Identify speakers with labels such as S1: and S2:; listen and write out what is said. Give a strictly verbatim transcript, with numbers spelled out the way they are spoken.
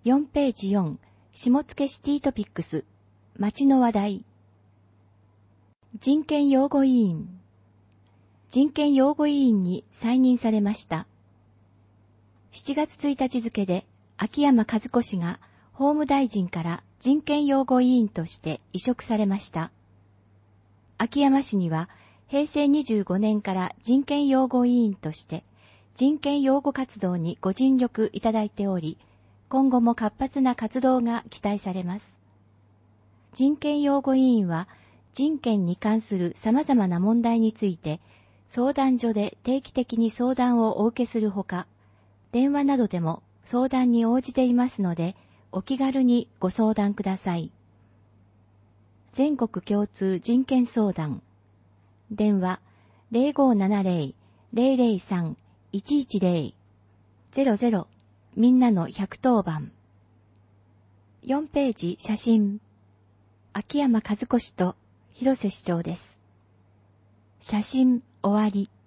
S1: よんページよん、下野シティトピックス、町の話題。人権擁護委員。人権擁護委員に再任されました。しちがつついたち付で、秋山和子氏が法務大臣から人権擁護委員として委嘱されました。秋山氏には、へいせいにじゅうごねんから人権擁護委員として、人権擁護活動にご尽力いただいており、今後も活発な活動が期待されます。人権擁護委員は、人権に関する様々な問題について、相談所で定期的に相談をお受けするほか、電話などでも相談に応じていますので、お気軽にご相談ください。全国共通人権相談。電話 ゼロごななゼロ ゼロゼロさん いちいちゼロ ゼロゼロみんなのひゃくとおばん。よんページ写真。秋山和子氏と広瀬市長です。写真終わり。